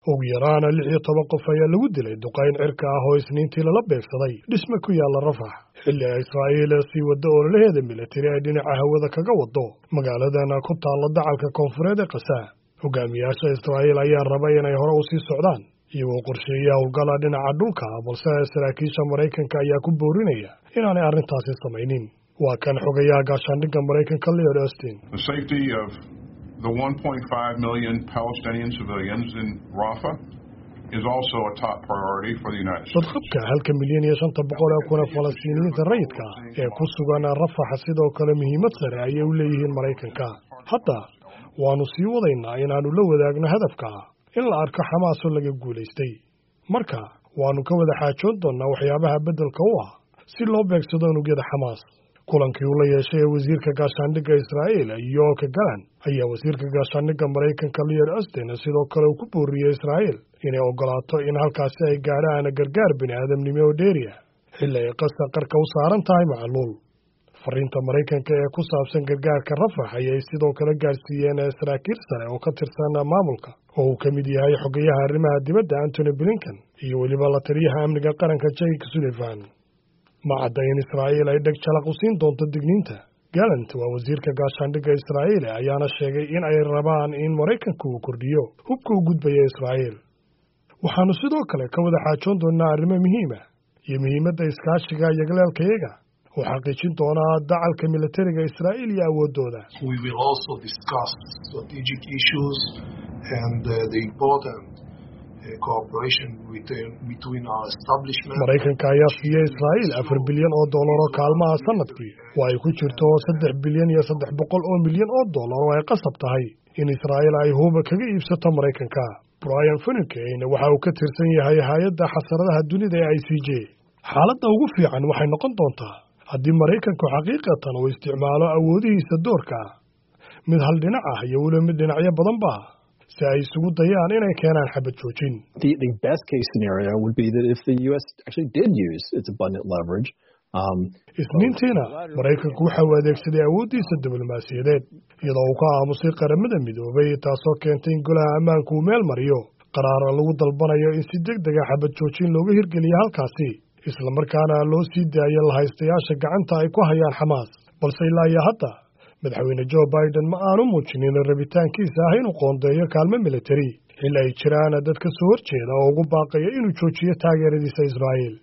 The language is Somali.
ugu yaraan 16 qof ayaa lagu dilay duqayn cirka ah oo Isniintii la beegsaday dhisme ku yaala Rafah xilli Israa'iil sii wado ololaheeda militari ay dhinaca hawada kaga wado magaaladana ku taala dacalka koonfureed ee Gaza. Hogaamiyaasha Israa'iil ayaa rabay inay hore u sii socdaan iyagoo qorsheeya howlgala dhinaca dhulka balse saraakiisha Mareykanka ayaa ku boorinaya inaanay arrintaasi samaynin. Waa kan xogayaha gaashaandhigga Mareykanka Lloyd Austin. The 1.5 million Palestinian civilians in Rafah is also a top priority for the United States. Dadka halka milyan iyo 500 kun Falastiiniyiinta rayidka ee ku sugan Rafah sidoo kale muhiimad sare ayay u leeyihiin Mareykanka. Hadda waanu sii wadaynaa inaanu la wadaagno hadafka in la arko Xamaas oo laga guuleystay. Marka waanu ka wada xaajoon doonaa waxyaabaha beddelka u ah si loo beegsado unugyada Xamaas. kulankii uu la yeeshay wasiirka gaashaandhigga Israa'iil Yoav Gallant ayaa wasiirka gaashaandhigga Mareykanka Lloyd Austin sidoo kale ku booriyay Israa'iil inay ogolaato in halkaasi ay gaaraan gargaar bini'aadamnimo oo dheeri ah xilli ay Gaza qarka u saaran tahay macluul. Fariinta Mareykanka ee ku saabsan gargaarka Rafah ayay sidoo kale gaarsiiyeen saraakiil sare oo ka tirsan maamulka oo uu ka mid yahay xogayaha arrimaha dibadda Antony Blinken iyo weliba la taliyaha amniga qaranka Jake Sullivan. Ma cadda in Israa'iil ay dheg jalaq u siin doonto digniinta. Gallant waa wasiirka gaashaandhigga Israa'iil ayaana sheegay in ay rabaan in Mareykanku uu kordhiyo hubka u gudbaya Israa'iil. Waxaanu sidoo kale ka wada xaajoon doonaa arrimo muhiim ah iyo muhiimadda iskaashiga iyo galaalkayaga oo xaqiijin doona dacalka militariga Israa'iil iyo awoodooda. We will also discuss strategic issues and the important cooperation between our establishment. Mareykanka ayaa siiyay Israa'iil $4 bilyan oo kaalmaha sanadkii oo ay ku jirto $3 bilyan iyo 300 milyan oo ay qasab tahay in Israa'iil ay hub kaga iibsato Mareykanka. Brian Finucane waxa uu ka tirsan yahay hay'adda xasaradaha dunida ee ICJ. Xaaladda ugu fiican waxay noqon doontaa haddii Mareykanku xaqiiqatan uu isticmaalo awoodihiisa doorka mid hal dhinac ah iyo weliba mid dhinacyo badanba si ay isugu dayaan inay keenaan xabad joojin. The best case scenario would be that if the US actually did use its abundant leverage, Isniintiina Mareykanku waxa uu adeegsaday awoodiisa diblomaasiyadeed iyadoo uu ka aamusay qaramada midoobay taasoo keentay in golaha ammaanku uu meel mariyo qaraar lagu dalbanayo in si degdeg ah xabad joojin looga hirgeliyo halkaasi isla markaana loo sii daayo lahaystayaasha gacanta ay ku hayaan Xamaas. Balse ilaa iyo hadda madaxweyne Joe Biden ma aanu muujinin rabitaankiisa ah inuu qoondeeyo kaalmo militari xilli ay jiraan dad ka soo horjeeda oo ugu baaqaya inuu joojiyo taageeradiisa Israa'iil.